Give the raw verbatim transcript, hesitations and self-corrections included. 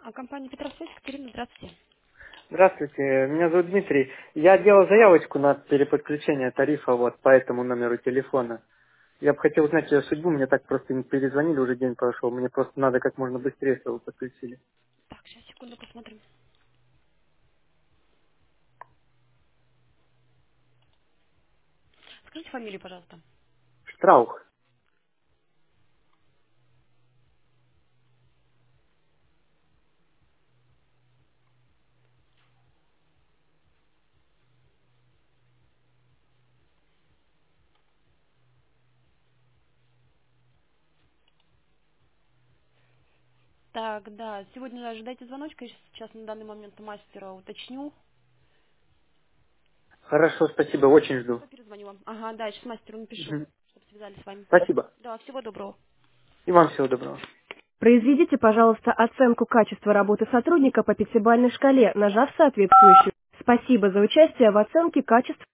А компания Петровсвязь, Екатерина, здравствуйте. Здравствуйте, меня зовут Дмитрий. Я делал заявочку на переподключение тарифа вот по этому номеру телефона. Я бы хотел узнать ее судьбу, мне так просто не перезвонили, уже день прошел, мне просто надо как можно быстрее, чтобы вы подключили. Так, сейчас, секунду, посмотрим. Скажите фамилию, пожалуйста. Штраух. Так, да, сегодня ожидайте звоночка, я сейчас на данный момент у мастера уточню. Хорошо, спасибо, очень жду. Я перезвоню вам. Ага, да, сейчас мастеру напишу, Мгм. чтобы связались с вами. Спасибо. Да, всего доброго. И вам всего доброго. Произведите, пожалуйста, оценку качества работы сотрудника по пятибалльной шкале, нажав соответствующую. Спасибо за участие в оценке качества.